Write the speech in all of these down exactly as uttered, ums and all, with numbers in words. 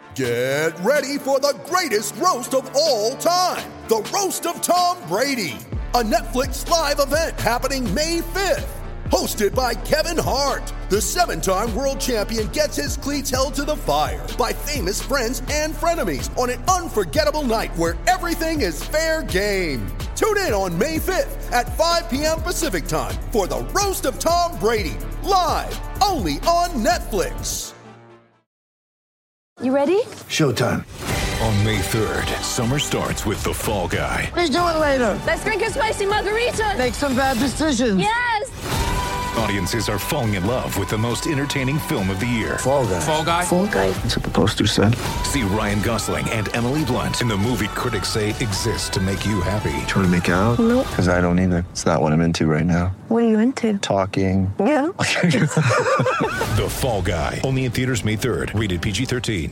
Get ready for the greatest roast of all time, the Roast of Tom Brady, a Netflix live event happening May fifth. Hosted by Kevin Hart, the seven-time world champion gets his cleats held to the fire by famous friends and frenemies on an unforgettable night where everything is fair game. Tune in on May fifth at five p.m. Pacific time for the Roast of Tom Brady, live only on Netflix. You ready? Showtime. On May third, summer starts with The Fall Guy. Let's do it later. Let's drink a spicy margarita. Make some bad decisions. Yes! Audiences are falling in love with the most entertaining film of the year. Fall Guy. Fall Guy? Fall Guy. That's what the poster said. See Ryan Gosling and Emily Blunt in the movie critics say exists to make you happy. Trying to make it out? Nope. Because I don't either. It's not what I'm into right now. What are you into? Talking. Yeah. The Fall Guy. Only in theaters May third. Rated P G thirteen.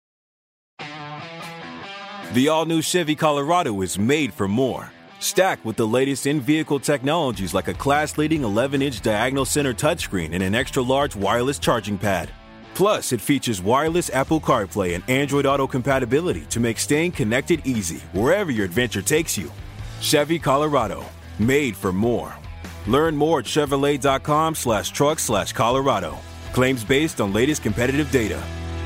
The all-new Chevy Colorado is made for more. Stacked with the latest in-vehicle technologies like a class-leading eleven-inch diagonal center touchscreen and an extra-large wireless charging pad. Plus, it features wireless Apple CarPlay and Android Auto compatibility to make staying connected easy wherever your adventure takes you. Chevy Colorado, made for more. Learn more at Chevrolet.com slash truck slash Colorado. Claims based on latest competitive data.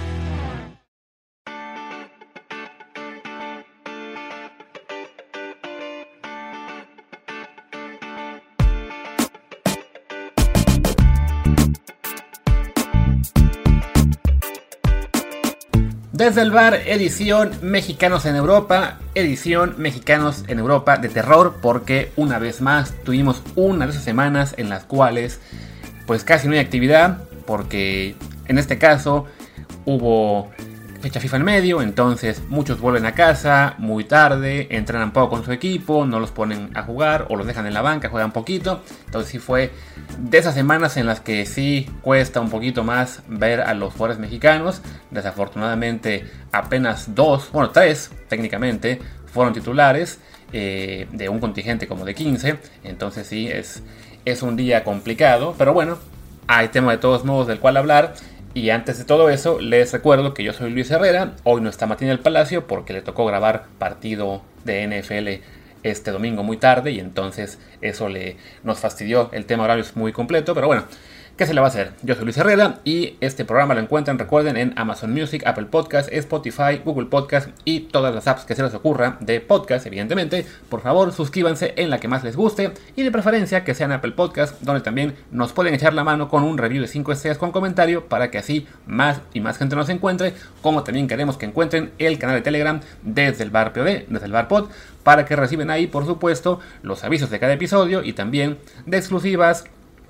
Desde el bar, edición Mexicanos en Europa, edición Mexicanos en Europa de terror, porque una vez más tuvimos una de esas semanas en las cuales pues casi no hay actividad, porque en este caso hubo fecha FIFA en medio, entonces muchos vuelven a casa muy tarde, entrenan poco con su equipo, no los ponen a jugar o los dejan en la banca, juegan poquito. Entonces sí fue de esas semanas en las que sí cuesta un poquito más ver a los jugadores mexicanos. Desafortunadamente apenas dos, bueno tres técnicamente, fueron titulares eh, de un contingente como de quince. Entonces sí es, es un día complicado, pero bueno, hay tema de todos modos del cual hablar. Y antes de todo eso, les recuerdo que yo soy Luis Herrera. Hoy no está Martín del Palacio porque le tocó grabar partido de N F L este domingo muy tarde, y entonces eso le nos fastidió. El tema horario es muy completo, pero bueno, ¿qué se le va a hacer? Yo soy Luis Herrera y este programa lo encuentran, recuerden, en Amazon Music, Apple Podcast, Spotify, Google Podcast y todas las apps que se les ocurra de podcast, evidentemente. Por favor, suscríbanse en la que más les guste y de preferencia que sea en Apple Podcast, donde también nos pueden echar la mano con un review de cinco estrellas con comentario para que así más y más gente nos encuentre, como también queremos que encuentren el canal de Telegram desde el bar P O D, desde el bar Pod, para que reciben ahí, por supuesto, los avisos de cada episodio y también de exclusivas,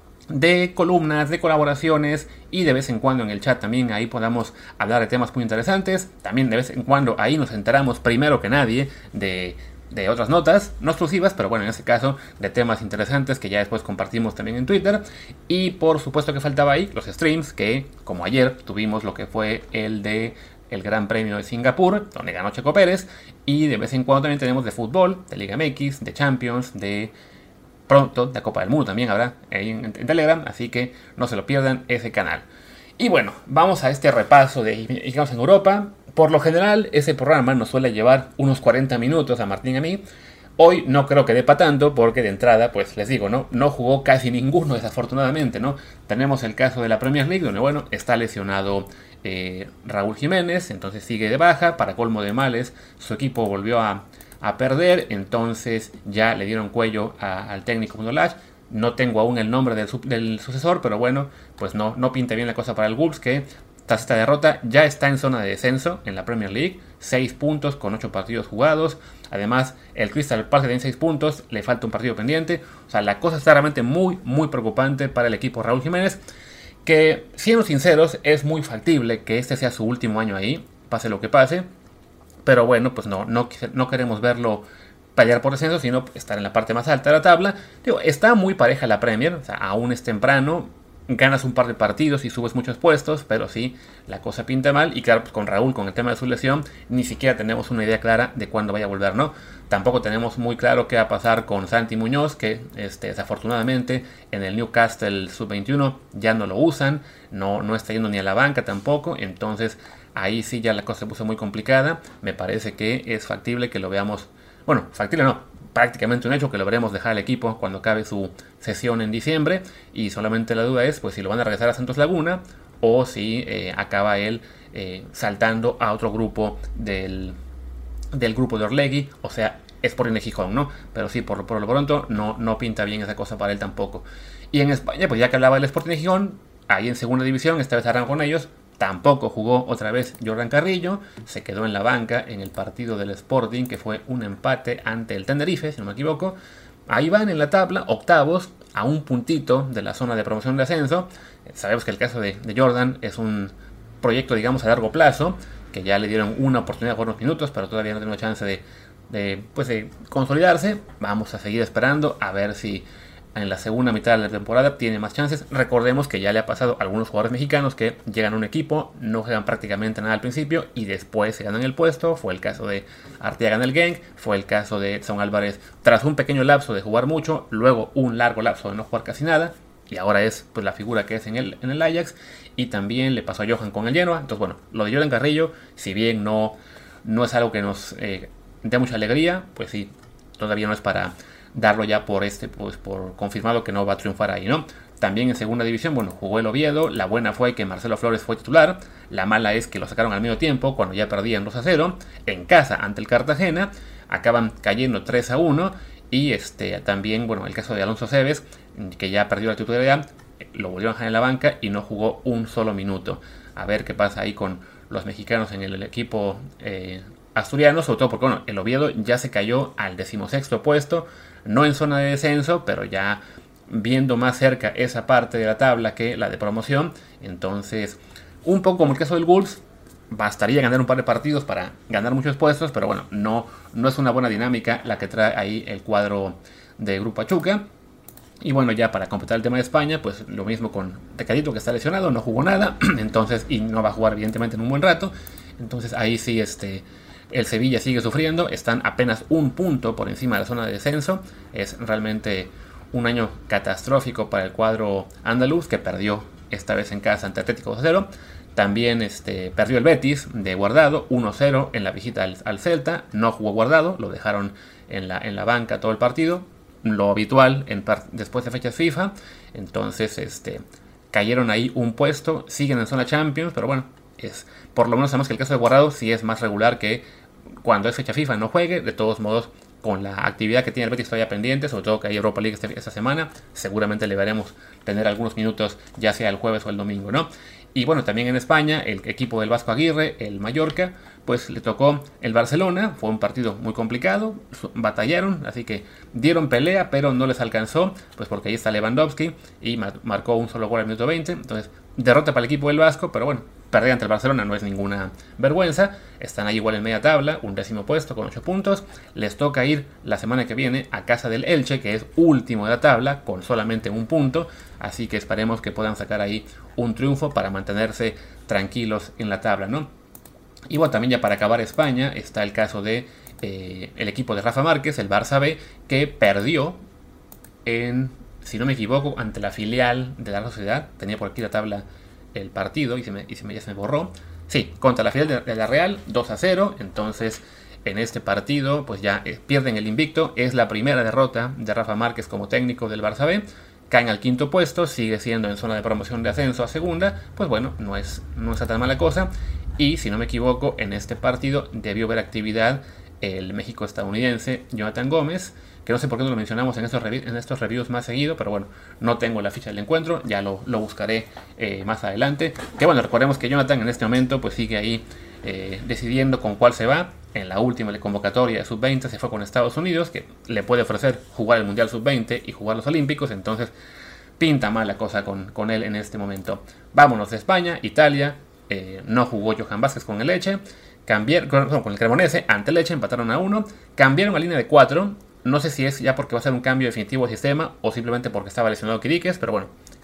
de columnas, de colaboraciones, y de vez en cuando en el chat también ahí podamos hablar de temas muy interesantes. También de vez en cuando ahí nos enteramos primero que nadie de, de otras notas, no exclusivas, pero bueno, en este caso de temas interesantes que ya después compartimos también en Twitter. Y por supuesto que faltaba ahí los streams, que como ayer tuvimos lo que fue el de el Gran Premio de Singapur, donde ganó Checo Pérez, y de vez en cuando también tenemos de fútbol, de Liga M X, de Champions, de pronto, de Copa del Mundo también habrá ahí en, en Telegram, así que no se lo pierdan ese canal. Y bueno, vamos a este repaso de Mexicanos en Europa. Por lo general, ese programa nos suele llevar unos cuarenta minutos a Martín y a mí. Hoy no creo que dé para tanto, porque de entrada, pues les digo, ¿no? No jugó casi ninguno, desafortunadamente, ¿no? Tenemos el caso de la Premier League, donde, bueno, está lesionado eh, Raúl Jiménez, entonces sigue de baja. Para colmo de males, su equipo volvió a... a perder, entonces ya le dieron cuello a, al técnico Bruno Lage. No tengo aún el nombre del, del sucesor, pero bueno, pues no, no pinta bien la cosa para el Wolves, que tras esta derrota ya está en zona de descenso en la Premier League, seis puntos con ocho partidos jugados. Además, el Crystal Palace tiene seis puntos, le falta un partido pendiente. O sea, la cosa está realmente muy, muy preocupante para el equipo Raúl Jiménez, que, siendo sinceros, es muy factible que este sea su último año ahí, pase lo que pase. Pero bueno, pues no, no, no queremos verlo pelear por descenso, sino estar en la parte más alta de la tabla. Digo, está muy pareja la Premier, o sea, aún es temprano. ganas un par de partidos y subes muchos puestos, pero sí, la cosa pinta mal. Y claro, pues con Raúl, con el tema de su lesión, ni siquiera tenemos una idea clara de cuándo vaya a volver, ¿no? Tampoco tenemos muy claro qué va a pasar con Santi Muñoz, que este, desafortunadamente en el Newcastle sub veintiuno ya no lo usan, no, no está yendo ni a la banca tampoco, entonces ahí sí ya la cosa se puso muy complicada. Me parece que es factible que lo veamos, bueno, factible no, prácticamente un hecho que lo veremos dejar al equipo cuando acabe su sesión en diciembre, y solamente la duda es pues si lo van a regresar a Santos Laguna o si eh, acaba él eh, saltando a otro grupo del, del grupo de Orlegui, o sea, Sporting de Gijón, ¿no? Pero sí, por, por lo pronto no, no pinta bien esa cosa para él tampoco. Y en España, pues ya que hablaba del Sporting de Gijón, ahí en segunda división, esta vez harán con ellos. Tampoco jugó otra vez Jordan Carrillo, se quedó en la banca en el partido del Sporting, que fue un empate ante el Tenerife, si no me equivoco. Ahí van en la tabla, octavos, a un puntito de la zona de promoción de ascenso. Sabemos que el caso de, de Jordan es un proyecto, digamos, a largo plazo, que ya le dieron una oportunidad por unos minutos, pero todavía no tiene chance de, de, pues de consolidarse. Vamos a seguir esperando a ver si en la segunda mitad de la temporada tiene más chances. Recordemos que ya le ha pasado a algunos jugadores mexicanos que llegan a un equipo, no juegan prácticamente nada al principio y después se ganan el puesto. Fue el caso de Arteaga en el Genk, fue el caso de Edson Álvarez tras un pequeño lapso de jugar mucho, luego un largo lapso de no jugar casi nada, y ahora es pues la figura que es en el, en el Ajax. Y también le pasó a Johan con el Genoa. Entonces bueno, lo de Jordan Carrillo, si bien no, no es algo que nos eh, dé mucha alegría, pues sí, todavía no es para darlo ya por este, pues por confirmado que no va a triunfar ahí, ¿no? También en segunda división, bueno, jugó el Oviedo. La buena fue que Marcelo Flores fue titular. La mala es que lo sacaron al medio tiempo, cuando ya perdían dos a cero. En casa, ante el Cartagena, acaban cayendo tres a uno. Y este también, bueno, el caso de Alonso Cebes, que ya perdió la titularidad, lo volvieron a dejar en la banca y no jugó un solo minuto. A ver qué pasa ahí con los mexicanos en el equipo eh, asturiano, sobre todo porque, bueno, el Oviedo ya se cayó al decimosexto puesto, no en zona de descenso, pero ya viendo más cerca esa parte de la tabla que la de promoción. Entonces, un poco como el caso del Wolves, bastaría ganar un par de partidos para ganar muchos puestos, pero bueno, no, no es una buena dinámica la que trae ahí el cuadro de Grupo Pachuca. Y bueno, ya para completar el tema de España, pues lo mismo con Tecadito, que está lesionado, no jugó nada, entonces, y no va a jugar evidentemente en un buen rato. Entonces ahí sí, este, el Sevilla sigue sufriendo, están apenas un punto por encima de la zona de descenso. Es realmente un año catastrófico para el cuadro andaluz, que perdió esta vez en casa ante Atlético dos a cero. También este, perdió el Betis de Guardado uno a cero en la visita al, al Celta. No jugó Guardado, lo dejaron en la, en la banca todo el partido, lo habitual en par- después de fechas FIFA. Entonces este, cayeron ahí un puesto, siguen en zona Champions, pero bueno, es, por lo menos sabemos que el caso de Guardado sí es más regular que cuando es fecha FIFA no juegue. De todos modos, con la actividad que tiene el Betis todavía pendiente, sobre todo que hay Europa League este, esta semana, seguramente le veremos tener algunos minutos, ya sea el jueves o el domingo, ¿no? Y bueno, también en España, el equipo del Vasco Aguirre, el Mallorca, pues le tocó el Barcelona. Fue un partido muy complicado, batallaron, así que dieron pelea, pero no les alcanzó, pues porque ahí está Lewandowski y mar- marcó un solo gol al minuto veinte. Entonces, derrota para el equipo del Vasco, pero bueno, perder ante el Barcelona no es ninguna vergüenza. Están ahí igual en media tabla, un décimo puesto con ocho puntos. Les toca ir la semana que viene a casa del Elche, que es último de la tabla, con solamente un punto. Así que esperemos que puedan sacar ahí un triunfo para mantenerse tranquilos en la tabla, ¿no? Y bueno, también ya para acabar España está el caso de eh, el equipo de Rafa Márquez, el Barça B, que perdió en, si no me equivoco, ante la filial de la Sociedad. Tenía por aquí la tabla el partido y, se me, y se me, ya se me borró. Sí, contra la filial de, de la Real, dos a cero. Entonces, en este partido, pues ya eh, pierden el invicto. Es la primera derrota de Rafa Márquez como técnico del Barça B. Caen al quinto puesto, sigue siendo en zona de promoción de ascenso a segunda. Pues bueno, no es, no está tan mala cosa. Y si no me equivoco, en este partido debió haber actividad el México estadounidense Jonathan Gómez, que no sé por qué no lo mencionamos en estos, revi- en estos reviews más seguido, pero bueno, no tengo la ficha del encuentro, ya lo, lo buscaré eh, más adelante. Que bueno, recordemos que Jonathan en este momento pues sigue ahí eh, decidiendo con cuál se va. En la última convocatoria de sub veinte se fue con Estados Unidos, que le puede ofrecer jugar el Mundial sub veinte y jugar los Olímpicos. Entonces pinta mal la cosa con, con él en este momento. Vámonos de España, Italia. Eh, no jugó Johan Vázquez con el Lecce. Cambiaron, con, con el Cremonese ante el Lecce, empataron a uno. Cambiaron a línea de cuatro. No sé si es ya porque va a ser un cambio definitivo de sistema o simplemente porque estaba lesionado Quiriques, pero bueno,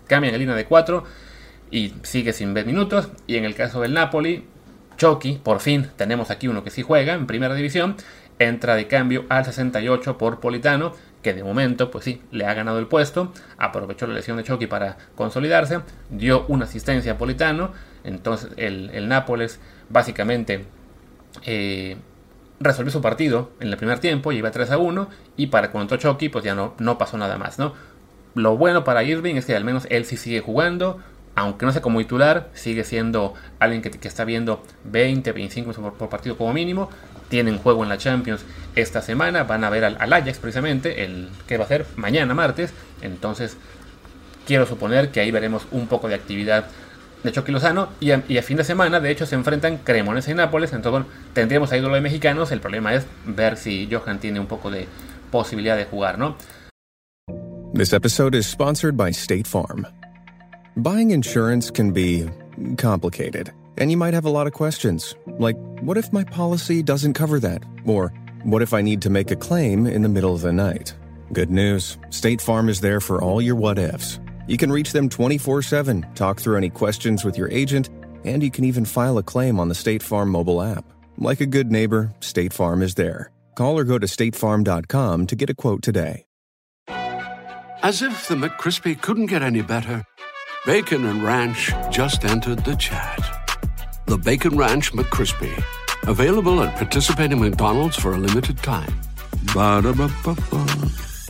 cambian en línea de cuatro y sigue sin ver minutos. Y en el caso del Napoli, Chucky, por fin tenemos aquí uno que sí juega en primera división, entra de cambio al sesenta y ocho por Politano, que de momento pues sí, le ha ganado el puesto, aprovechó la lesión de Chucky para consolidarse, dio una asistencia a Politano, entonces el, el Nápoles básicamente eh, resolvió su partido en el primer tiempo, iba tres a uno, y para cuando entró Chucky pues ya no, no pasó nada más, ¿no? Lo bueno para Irving es que al menos él sí sigue jugando, aunque no sea como titular, sigue siendo alguien que, que está viendo veinte, veinticinco por, por partido como mínimo. Tienen juego en la Champions esta semana, van a ver al, al Ajax precisamente, el que va a ser mañana martes, entonces quiero suponer que ahí veremos un poco de actividad de Chucky Lozano, y a, y a fin de semana de hecho se enfrentan Cremonese y Nápoles, entonces bueno, tendríamos ahí duelo de mexicanos, el problema es ver si Johan tiene un poco de posibilidad de jugar, ¿no? This episode is sponsored by State Farm. Buying insurance can be complicated, and you might have a lot of questions, like, what if my policy doesn't cover that? Or, what if I need to make a claim in the middle of the night? Good news, State Farm is there for all your what-ifs. You can reach them twenty-four seven, talk through any questions with your agent, and you can even file a claim on the State Farm mobile app. Like a good neighbor, State Farm is there. Call or go to state farm dot com to get a quote today. As if the McCrispy couldn't get any better, Bacon and Ranch just entered the chat. The Bacon Ranch McCrispy, available at participating McDonald's for a limited time. Ba-da-ba-ba-ba.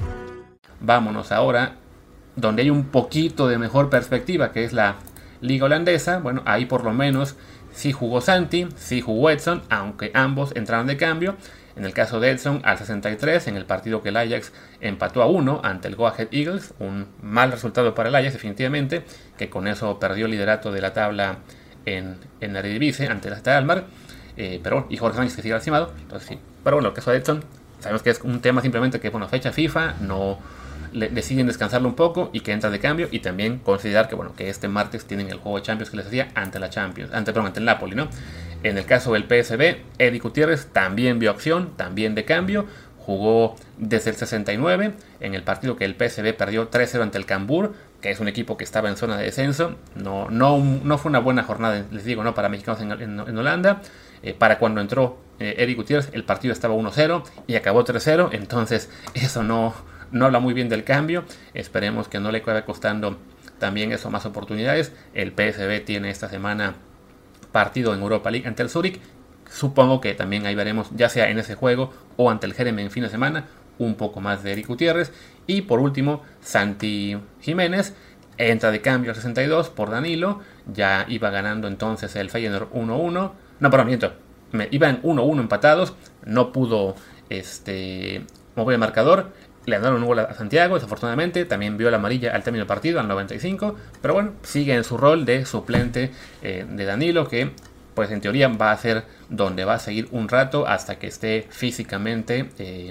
Vámonos ahora donde hay un poquito de mejor perspectiva, que es la liga holandesa. Bueno, ahí por lo menos sí jugó Santi, sí jugó Edson, aunque ambos entraron de cambio. En el caso de Edson al sesenta y tres, en el partido que el Ajax empató a uno ante el Go Ahead Eagles, un mal resultado para el Ajax definitivamente, que con eso perdió el liderato de la tabla en, en la Eredivisie ante el Stade Almar, eh, pero bueno, y Jorge Sánchez que sigue lastimado, entonces sí. Pero bueno, el caso de Edson, sabemos que es un tema simplemente que, bueno, fecha FIFA, no le, deciden descansarlo un poco y que entra de cambio, y también considerar que, bueno, que este martes tienen el juego de Champions que les hacía ante la Champions, ante, perdón, ante el Napoli, ¿no? En el caso del P S V, Eddie Gutiérrez también vio acción, también de cambio, jugó desde el sesenta y nueve en el partido que el P S V perdió tres cero ante el Cambuur, que es un equipo que estaba en zona de descenso. No, no, no fue una buena jornada, les digo, ¿no?, para mexicanos en, en, en Holanda. Eh, para cuando entró eh, Eddie Gutiérrez, el partido estaba uno cero y acabó tres cero, entonces eso no, no habla muy bien del cambio. Esperemos que no le acabe costando también eso más oportunidades. El P S V tiene esta semana partido en Europa League ante el Zurich. Supongo que también ahí veremos, ya sea en ese juego o ante el Jerem en fin de semana, un poco más de Eric Gutiérrez. Y por último, Santi Jiménez entra de cambio al sesenta y dos por Danilo. Ya iba ganando entonces el Feyenoord uno uno. No, perdón, miento. Me, iban uno uno empatados. No pudo este, mover el marcador. Le dieron un gol a Santiago, desafortunadamente. También vio la amarilla al término del partido, al noventa y cinco. Pero bueno, sigue en su rol de suplente eh, de Danilo, que pues en teoría va a ser donde va a seguir un rato hasta que esté físicamente eh,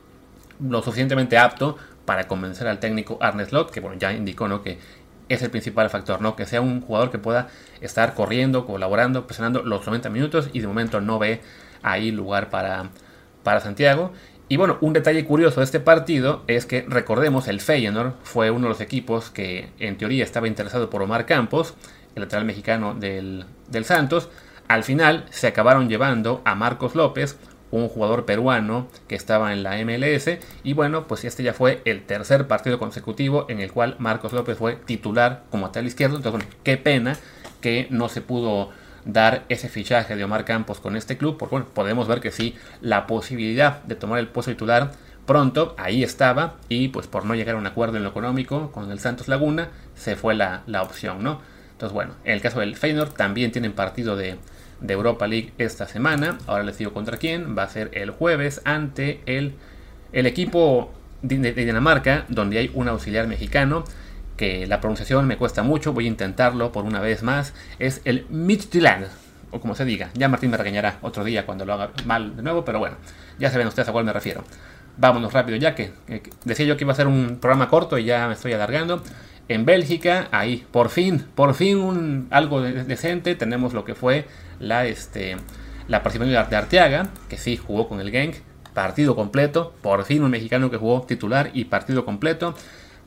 lo suficientemente apto para convencer al técnico Arne Slot, que bueno, ya indicó, ¿no?, que es el principal factor, ¿no?, que sea un jugador que pueda estar corriendo, colaborando, presionando los noventa minutos, y de momento no ve ahí lugar para, para Santiago. Y bueno, un detalle curioso de este partido es que, recordemos, el Feyenoord fue uno de los equipos que en teoría estaba interesado por Omar Campos, el lateral mexicano del, del Santos. Al final se acabaron llevando a Marcos López, un jugador peruano que estaba en la M L S, y bueno, pues este ya fue el tercer partido consecutivo en el cual Marcos López fue titular como lateral izquierdo. Entonces, bueno, qué pena que no se pudo dar ese fichaje de Omar Campos con este club, porque bueno, podemos ver que sí, la posibilidad de tomar el puesto titular pronto, ahí estaba, y pues por no llegar a un acuerdo en lo económico con el Santos Laguna, se fue la, la opción, ¿no? Entonces bueno, en el caso del Feyenoord también tienen partido de, de Europa League esta semana. Ahora les digo contra quién, va a ser el jueves ante el, el equipo de, de, de Dinamarca, donde hay un auxiliar mexicano, que la pronunciación me cuesta mucho, voy a intentarlo por una vez más. Es el Midtjylland, o como se diga. Ya Martín me regañará otro día cuando lo haga mal de nuevo, pero bueno, ya saben ustedes a cuál me refiero. Vámonos rápido ya, que, que decía yo que iba a ser un programa corto y ya me estoy alargando. En Bélgica, ahí, por fin, por fin un, algo de, decente. Tenemos lo que fue la, este, la participación de Arteaga, que sí jugó con el Genk, partido completo. Por fin un mexicano que jugó titular y partido completo.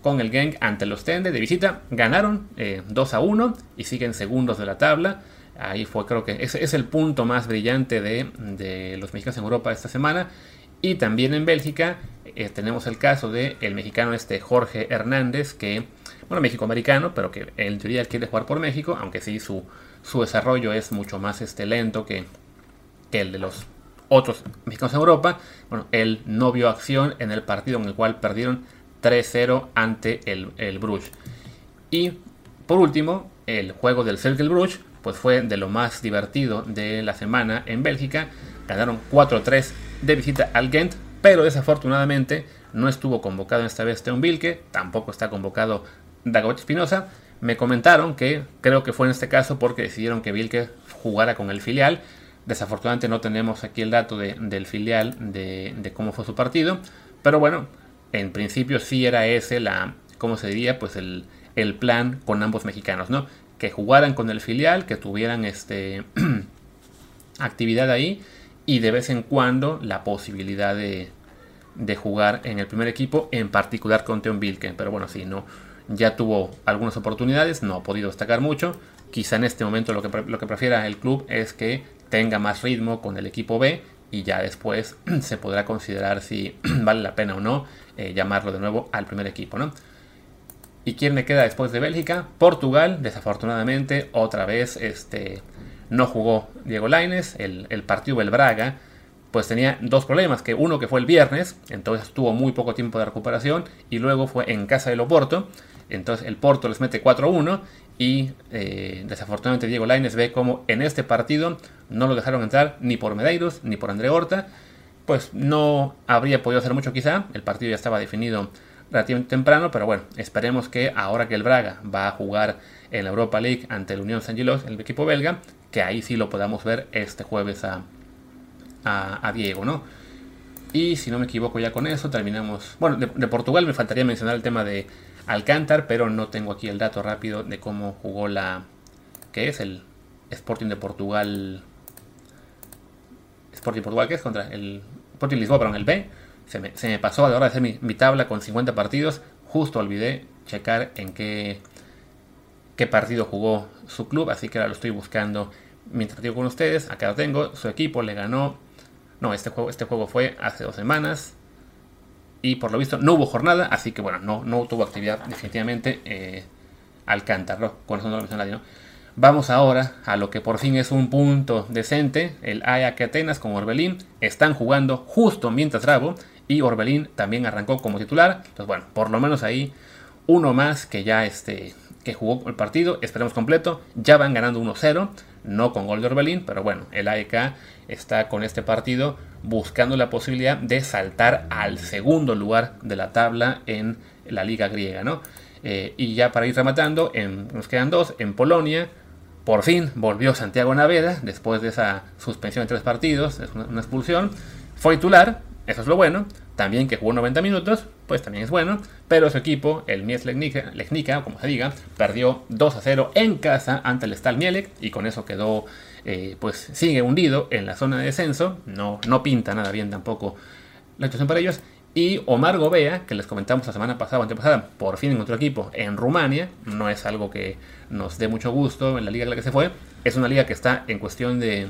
con el Genk ante los Tende de visita. Ganaron eh, dos a uno y siguen segundos de la tabla. Ahí fue, creo que ese es el punto más brillante de, de los mexicanos en Europa esta semana. Y también en Bélgica eh, tenemos el caso de el mexicano este Jorge Hernández, que, bueno, mexicoamericano, pero que en teoría quiere jugar por México, aunque sí su, su desarrollo es mucho más este, lento que, que el de los otros mexicanos en Europa. Bueno, él no vio acción en el partido en el cual perdieron tres cero ante el, el Bruges. Y por último, el juego del Cercle Bruges pues fue de lo más divertido de la semana en Bélgica. Ganaron cuatro tres de visita al Gent, pero desafortunadamente no estuvo convocado esta vez Teun Bilke, tampoco está convocado Dagoberto Espinosa. Me comentaron que creo que fue en este caso porque decidieron que Bilke jugara con el filial. Desafortunadamente no tenemos aquí el dato de, del filial de, de cómo fue su partido, pero bueno, en principio sí era ese la, ¿cómo se diría? Pues el, el plan con ambos mexicanos, ¿no? Que jugaran con el filial, que tuvieran este actividad ahí y de vez en cuando la posibilidad de, de jugar en el primer equipo, en particular con Teun Bilke. Pero bueno, sí, no, ya tuvo algunas oportunidades, no ha podido destacar mucho. Quizá en este momento lo que, lo que prefiera el club es que tenga más ritmo con el equipo B y ya después se podrá considerar si vale la pena o no eh, llamarlo de nuevo al primer equipo, ¿no? ¿Y quién me queda después de Bélgica? Portugal, desafortunadamente, otra vez este, no jugó Diego Lainez. El, el partido del Braga pues tenía dos problemas, que uno que fue el viernes, entonces tuvo muy poco tiempo de recuperación, y luego fue en casa del Oporto, entonces el Porto les mete cuatro uno, y eh, desafortunadamente Diego Lainez ve como en este partido no lo dejaron entrar ni por Medeiros ni por André Horta. Pues no habría podido hacer mucho quizá, el partido ya estaba definido relativamente temprano, pero bueno, esperemos que ahora que el Braga va a jugar en la Europa League ante el Unión Saint-Gilloise, el equipo belga, que ahí sí lo podamos ver este jueves a, a, a Diego, ¿no? Y si no me equivoco ya con eso terminamos. Bueno, de, de Portugal me faltaría mencionar el tema de Alcántar, pero no tengo aquí el dato rápido de cómo jugó la... ¿Qué es? El Sporting de Portugal... Sporting Portugal, ¿qué es? Contra el Sporting Lisboa, perdón, el B. Se me, se me pasó a la hora de hacer mi, mi tabla con cincuenta partidos. Justo olvidé checar en qué, qué partido jugó su club, así que ahora lo estoy buscando mientras digo con ustedes. Acá lo tengo. Su equipo le ganó... No, este juego, este juego fue hace dos semanas. Y por lo visto no hubo jornada, así que bueno, no, no tuvo actividad definitivamente eh, Alcántara, ¿no? Con eso no lo mencioné, ¿no? Vamos ahora a lo que por fin es un punto decente. El A E A Atenas con Orbelín están jugando justo mientras grabo, y Orbelín también arrancó como titular. Entonces bueno, por lo menos ahí uno más que ya este, que jugó el partido, esperemos completo. Ya van ganando uno cero, no con gol de Orbelín, pero bueno, el A E K está con este partido buscando la posibilidad de saltar al segundo lugar de la tabla en la liga griega, ¿no? Eh, y ya para ir rematando, en, nos quedan dos. En Polonia, por fin volvió Santiago Naveda después de esa suspensión de tres partidos, es una, una expulsión. Fue titular, eso es lo bueno. También que jugó noventa minutos, pues también es bueno. Pero su equipo, el Miedz Legnica, Legnica, o como se diga, perdió dos a cero en casa ante el Stal Mielec, y con eso quedó, eh, pues sigue hundido en la zona de descenso. No, no pinta nada bien tampoco la situación para ellos. Y Omar Gobea, que les comentamos la semana pasada o antepasada, por fin encontró equipo en Rumania. No es algo que nos dé mucho gusto en la liga en la que se fue. Es una liga que está en cuestión de,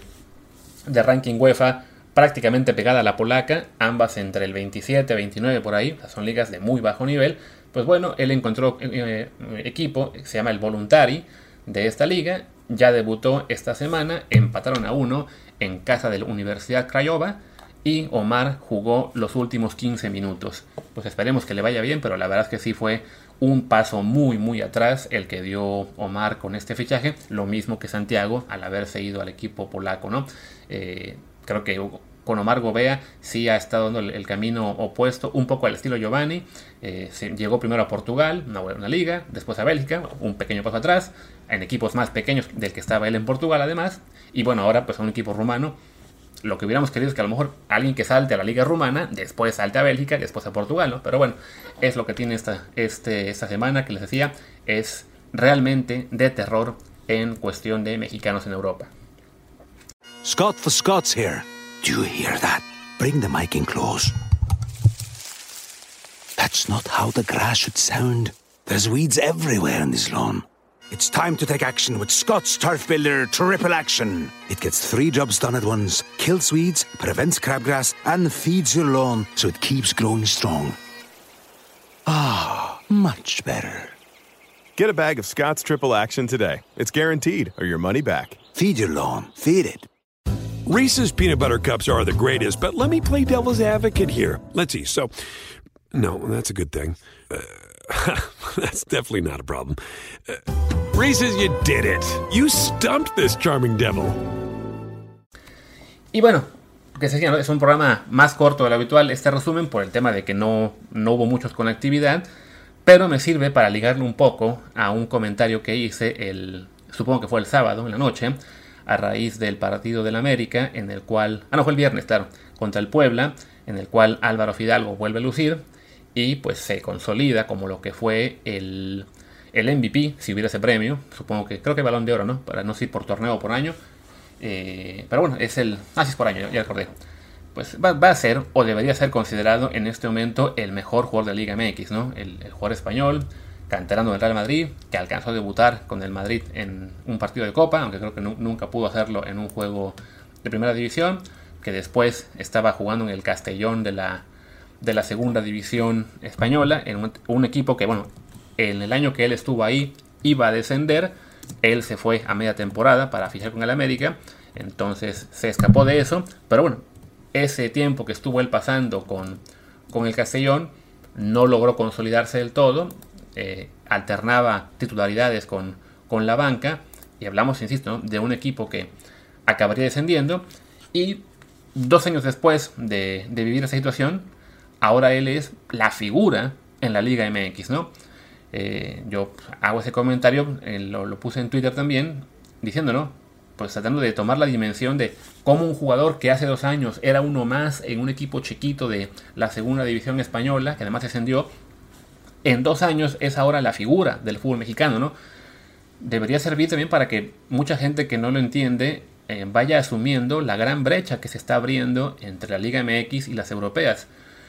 de ranking UEFA prácticamente pegada a la polaca, ambas entre el veintisiete, veintinueve por ahí. O sea, son ligas de muy bajo nivel. Pues bueno, él encontró eh, equipo, se llama el Voluntari de esta liga. Ya debutó esta semana, empataron a uno en casa de la Universidad Craiova. Y Omar jugó los últimos quince minutos. Pues esperemos que le vaya bien, pero la verdad es que sí fue un paso muy muy atrás el que dio Omar con este fichaje. Lo mismo que Santiago al haberse ido al equipo polaco, ¿no? Eh, creo que con Omar Gobea sí ha estado dando el, el camino opuesto, un poco al estilo Giovanni. Eh, se, llegó primero a Portugal, una buena liga, después a Bélgica, un pequeño paso atrás, en equipos más pequeños del que estaba él en Portugal además. Y bueno, ahora pues a un equipo rumano. Lo que hubiéramos querido es que a lo mejor alguien que salte a la liga rumana, después salte a Bélgica, después a Portugal, ¿no? Pero bueno, es lo que tiene esta, este, esta semana que les decía, es realmente de terror en cuestión de mexicanos en Europa. Scott for Scott's here. Do you hear that? Bring the mic in close. That That's not how the grass should sound. There's weeds everywhere in this lawn. It's time to take action with Scott's Turf Builder Triple Action. It gets three jobs done at once. Kills weeds, prevents crabgrass, and feeds your lawn so it keeps growing strong. Ah, much better. Get a bag of Scott's Triple Action today. It's guaranteed, or your money back. Feed your lawn. Feed it. Reese's Peanut Butter Cups are the greatest, but let me play devil's advocate here. Let's see. So, no, that's a good thing. Uh, that's definitely not a problem. Uh, Reese's, you did it. You stumped this charming devil. Y bueno, que se decía, ¿no? Es un programa más corto de lo habitual este resumen por el tema de que no, no hubo muchos con actividad, pero me sirve para ligarlo un poco a un comentario que hice el, supongo que fue el sábado en la noche, a raíz del partido del América, en el cual, ah no, fue el viernes, claro, contra el Puebla, en el cual Álvaro Fidalgo vuelve a lucir y pues se consolida como lo que fue el, el M V P, si hubiera ese premio, supongo que, creo que Balón de Oro, ¿no? Para no sé si por torneo o por año, eh, pero bueno, es el, ah sí es por año, ya recordé, pues va, va a ser o debería ser considerado en este momento el mejor jugador de la Liga M X, ¿no? El, el jugador español, canterano del Real Madrid, que alcanzó a debutar con el Madrid en un partido de Copa, aunque creo que no, nunca pudo hacerlo en un juego de Primera División, que después estaba jugando en el Castellón de la, de la Segunda División Española, en un, un equipo que, bueno, en el año que él estuvo ahí iba a descender, él se fue a media temporada para fichar con el América, entonces se escapó de eso, pero bueno, ese tiempo que estuvo él pasando con, con el Castellón no logró consolidarse del todo. Eh, alternaba titularidades con, con la banca y hablamos, insisto, ¿no? de un equipo que acabaría descendiendo y dos años después de, de vivir esa situación, ahora él es la figura en la Liga M X, ¿no? Eh, yo hago ese comentario, eh, lo, lo puse en Twitter también, diciendo, ¿no? Pues tratando de tomar la dimensión de cómo un jugador que hace dos años era uno más en un equipo chiquito de la Segunda División Española, que además descendió, en dos años es ahora la figura del fútbol mexicano, ¿no? Debería servir también para que mucha gente que no lo entiende eh, vaya asumiendo la gran brecha que se está abriendo entre la Liga M X y las europeas.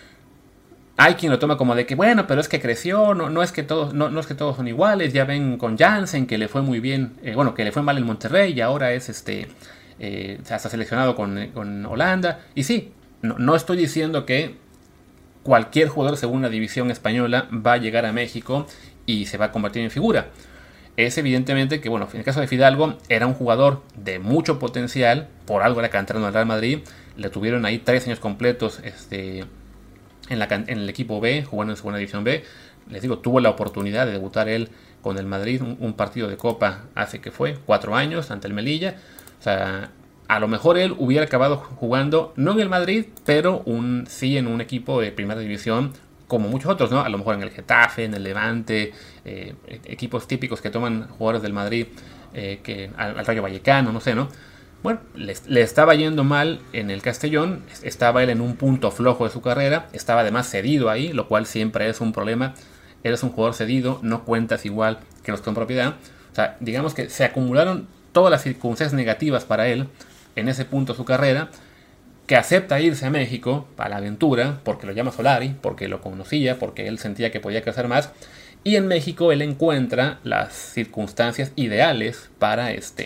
Hay quien lo toma como de que, bueno, pero es que creció, no, no, es, que todos, no, no es que todos son iguales, ya ven con Jansen que le fue muy bien, eh, bueno, que le fue mal en Monterrey y ahora es este, eh, hasta seleccionado con, con Holanda. Y sí, no, no estoy diciendo que cualquier jugador de Segunda División Española va a llegar a México y se va a convertir en figura. Es evidentemente que, bueno, en el caso de Fidalgo, era un jugador de mucho potencial, por algo era canterano del Real Madrid, le tuvieron ahí tres años completos este, en, la, en el equipo B, jugando en Segunda División B. Les digo, tuvo la oportunidad de debutar él con el Madrid, un, un partido de Copa hace que fue, cuatro años, ante el Melilla. O sea, a lo mejor él hubiera acabado jugando, no en el Madrid, pero un, sí en un equipo de Primera División, como muchos otros, ¿no? A lo mejor en el Getafe, en el Levante, eh, equipos típicos que toman jugadores del Madrid, eh, que al, al Rayo Vallecano, no sé, ¿no? Bueno, le, le estaba yendo mal en el Castellón, estaba él en un punto flojo de su carrera, estaba además cedido ahí, lo cual siempre es un problema. Eres un jugador cedido, no cuentas igual que los con propiedad. O sea, digamos que se acumularon todas las circunstancias negativas para él en ese punto de su carrera, que acepta irse a México para la aventura, porque lo llama Solari, porque lo conocía, porque él sentía que podía crecer más, y en México él encuentra las circunstancias ideales para, este,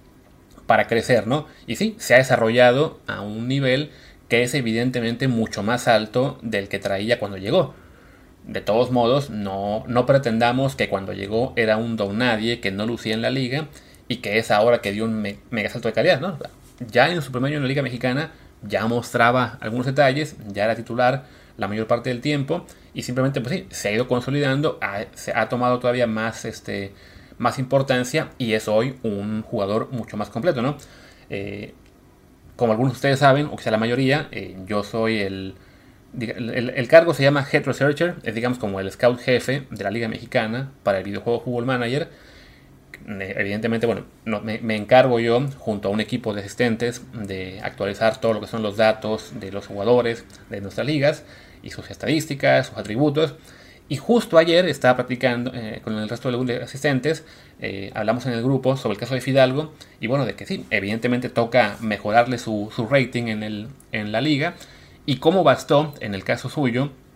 para crecer, ¿no? Y sí, se ha desarrollado a un nivel que es evidentemente mucho más alto del que traía cuando llegó. De todos modos, no, no pretendamos que cuando llegó era un don nadie, que no lucía en la liga, y que es ahora que dio un me mega salto de calidad, ¿no? Ya en su primer año en la Liga Mexicana ya mostraba algunos detalles, ya era titular la mayor parte del tiempo y simplemente pues sí, se ha ido consolidando, ha, se ha tomado todavía más, este, más importancia y es hoy un jugador mucho más completo, ¿no? Eh, como algunos de ustedes saben, o quizá la mayoría, eh, yo soy el, el... El cargo se llama Head Researcher, es digamos como el scout jefe de la Liga Mexicana para el videojuego Football Manager. Evidentemente, bueno, no, me, me encargo yo, junto a un equipo de asistentes, de actualizar todo lo que son los datos de los jugadores de nuestras ligas y sus estadísticas, sus atributos. Y justo ayer estaba practicando eh, con el resto de los asistentes, eh, hablamos en el grupo sobre el caso de Fidalgo, y bueno, de que sí, evidentemente toca mejorarle su, su rating en, el, en la liga, y cómo bastó, en el caso suyo,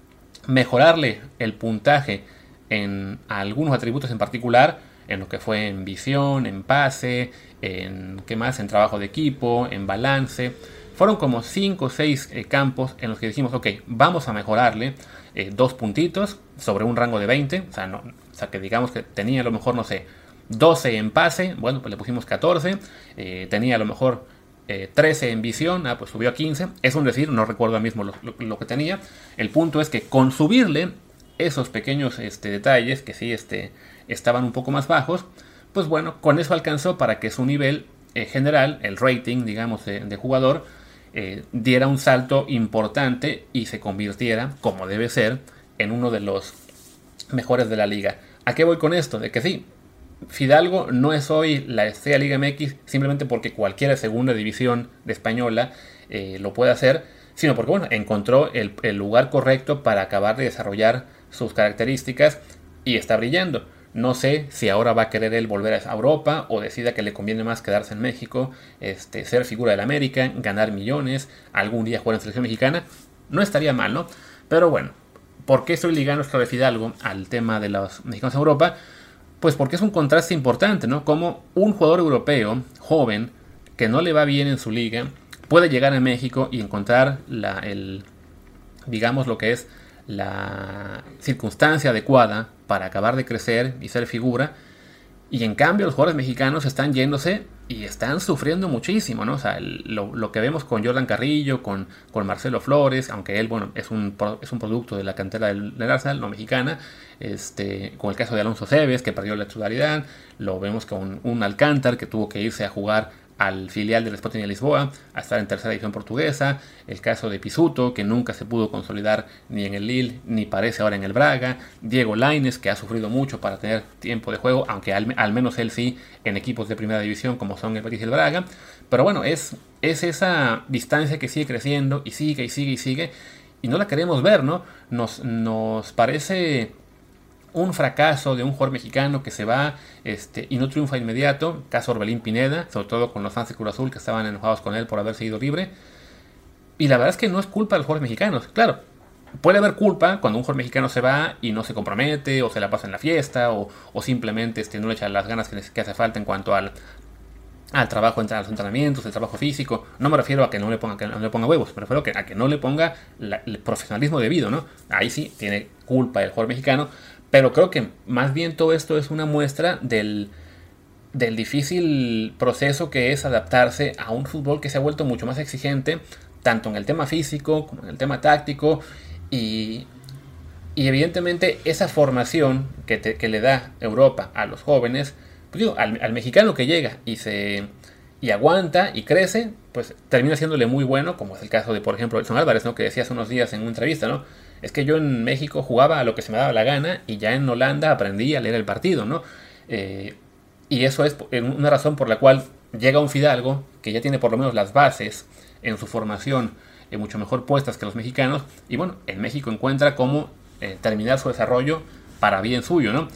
mejorarle el puntaje en algunos atributos en particular, en lo que fue en visión, en pase, en ¿qué más? En trabajo de equipo, en balance. Fueron como cinco o seis eh, campos en los que dijimos, ok, vamos a mejorarle eh, dos puntitos sobre un rango de veinte. O sea, no, o sea, que digamos que tenía a lo mejor, no sé, doce en pase, bueno, pues le pusimos catorce. Eh, tenía a lo mejor eh, trece en visión, ah, pues subió a quince. Es un decir, no recuerdo ahora mismo lo, lo, lo que tenía. El punto es que con subirle esos pequeños este, detalles, que sí este, estaban un poco más bajos, pues bueno, con eso alcanzó para que su nivel eh, general, el rating, digamos, de, de jugador, eh, diera un salto importante y se convirtiera, como debe ser, en uno de los mejores de la liga. ¿A qué voy con esto? De que sí, Fidalgo no es hoy la estrella Liga M X simplemente porque cualquier segunda división de española eh, lo puede hacer, sino porque bueno, encontró el, el lugar correcto para acabar de desarrollar sus características y está brillando. No sé si ahora va a querer él volver a Europa o decida que le conviene más quedarse en México, este, ser figura del América, ganar millones, algún día jugar en selección mexicana. No estaría mal, ¿no? Pero bueno, ¿por qué estoy ligando esto de Fidalgo al tema de los mexicanos en Europa? Pues porque es un contraste importante, ¿no? Como un jugador europeo, joven, que no le va bien en su liga, puede llegar a México y encontrar la, el, digamos lo que es la circunstancia adecuada para acabar de crecer y ser figura. Y en cambio los jugadores mexicanos están yéndose y están sufriendo muchísimo, ¿no? O sea, el, lo, lo que vemos con Jordan Carrillo, con, con Marcelo Flores, aunque él, bueno, es un, es un producto de la cantera del, del Arsenal, no mexicana, este, con el caso de Alonso Cebes, que perdió la titularidad, lo vemos con un Alcántar, que tuvo que irse a jugar al filial del Sporting de Lisboa, a estar en tercera división portuguesa, el caso de Pisuto, que nunca se pudo consolidar ni en el Lille, ni parece ahora en el Braga, Diego Lainez, que ha sufrido mucho para tener tiempo de juego, aunque al, al menos él sí, en equipos de primera división como son el Betis y el Braga, pero bueno, es, es esa distancia que sigue creciendo, y sigue, y sigue, y sigue, y no la queremos ver, ¿no? Nos, nos parece un fracaso de un jugador mexicano que se va este, y no triunfa inmediato, caso Orbelín Pineda, sobre todo con los fans de Cruz Azul que estaban enojados con él por haberse ido libre. Y la verdad es que no es culpa de los jugadores mexicanos. Claro, puede haber culpa cuando un jugador mexicano se va y no se compromete, o se la pasa en la fiesta, o, o simplemente este, no le echa las ganas que, que hace falta en cuanto al, al trabajo, a los entrenamientos, el trabajo físico. No me refiero a que no le ponga, que no le ponga huevos, me refiero a que, a que no le ponga la, el profesionalismo debido, ¿no? Ahí sí tiene culpa el jugador mexicano. Pero creo que más bien todo esto es una muestra del, del difícil proceso que es adaptarse a un fútbol que se ha vuelto mucho más exigente, tanto en el tema físico como en el tema táctico. Y, y evidentemente esa formación que, te, que le da Europa a los jóvenes, pues digo, al, al mexicano que llega y, se, y aguanta y crece, pues termina siéndole muy bueno, como es el caso de, por ejemplo, Edson Álvarez, ¿no? Que decía hace unos días en una entrevista, ¿no? Es que yo en México jugaba a lo que se me daba la gana y ya en Holanda aprendí a leer el partido, ¿no? Eh, y eso es una razón por la cual llega un Fidalgo que ya tiene por lo menos las bases en su formación eh, mucho mejor puestas que los mexicanos. Y bueno, en México encuentra cómo eh, terminar su desarrollo para bien suyo, ¿no?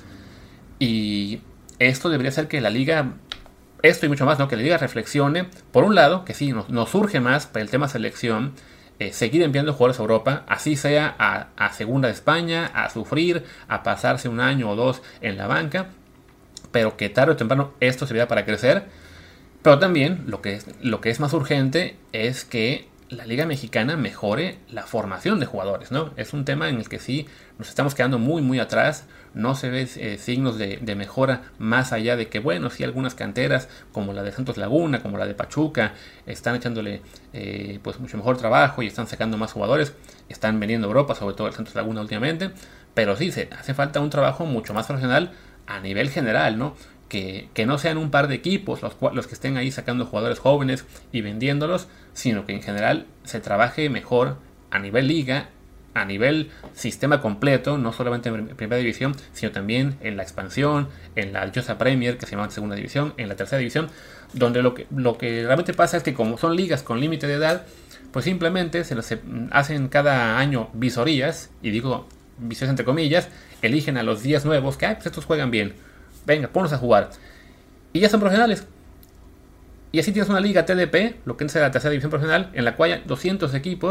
Y esto debería ser que la liga, esto y mucho más, ¿no? Que la liga reflexione, por un lado, que sí, nos, nos surge más para el tema selección, Eh, seguir enviando jugadores a Europa, así sea a, a segunda de España, a sufrir, a pasarse un año o dos en la banca, pero que tarde o temprano esto servirá para crecer. Pero también lo que es, lo que es más urgente es que la Liga Mexicana mejore la formación de jugadores, ¿no? Es un tema en el que sí nos estamos quedando muy muy atrás. No se ven eh, signos de, de mejora más allá de que, bueno, sí, algunas canteras como la de Santos Laguna, como la de Pachuca, están echándole eh, pues mucho mejor trabajo y están sacando más jugadores, están vendiendo a Europa, sobre todo el Santos Laguna últimamente, pero sí, se hace falta un trabajo mucho más profesional a nivel general, ¿no? Que, que no sean un par de equipos los, los que estén ahí sacando jugadores jóvenes y vendiéndolos, sino que en general se trabaje mejor a nivel liga, a nivel sistema completo, no solamente en primera división, sino también en la expansión, en la dichosa Premier, que se llama segunda división, en la tercera división, donde lo que, lo que realmente pasa es que como son ligas con límite de edad, pues simplemente se los hacen cada año visorías, y digo visorías entre comillas, eligen a los diez nuevos, que ah, pues estos juegan bien, venga, ponlos a jugar, y ya son profesionales. Y así tienes una liga T D P, lo que es la tercera división profesional, en la cual hay doscientos equipos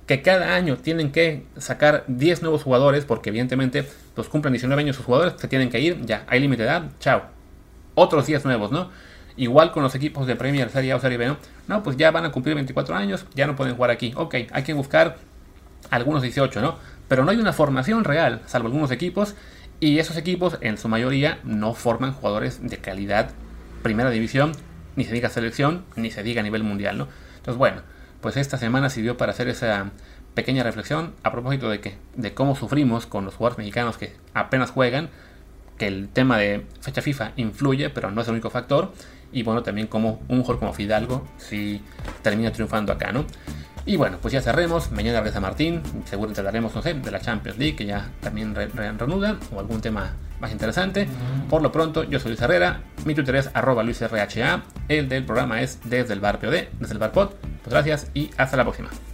que cada año tienen que sacar diez nuevos jugadores, porque evidentemente pues cumplen diecinueve años sus jugadores, se tienen que ir, ya, hay límite de edad, chao. Otros diez nuevos, ¿no? Igual con los equipos de Premier, Serie A o Serie B, ¿no? No, pues ya van a cumplir veinticuatro años, ya no pueden jugar aquí. Ok, hay que buscar algunos dieciocho, ¿no? Pero no hay una formación real, salvo algunos equipos, y esos equipos en su mayoría no forman jugadores de calidad primera división, ni se diga selección, ni se diga a nivel mundial, ¿no? Entonces, bueno, pues esta semana sirvió para hacer esa pequeña reflexión a propósito de que de cómo sufrimos con los jugadores mexicanos que apenas juegan, que el tema de fecha FIFA influye, pero no es el único factor, y bueno, también como un jugador como Fidalgo si termina triunfando acá, ¿no? Y bueno, pues ya cerremos. Mañana regresa Martín. Seguro te hablaremos, no sé, de la Champions League, que ya también re re reanuda, o algún tema más interesante. Por lo pronto, yo soy Luis Herrera. Mi Twitter es arroba luisrha. El del programa es Desde el Bar P O D, Desde el Bar Pod. Pues gracias y hasta la próxima.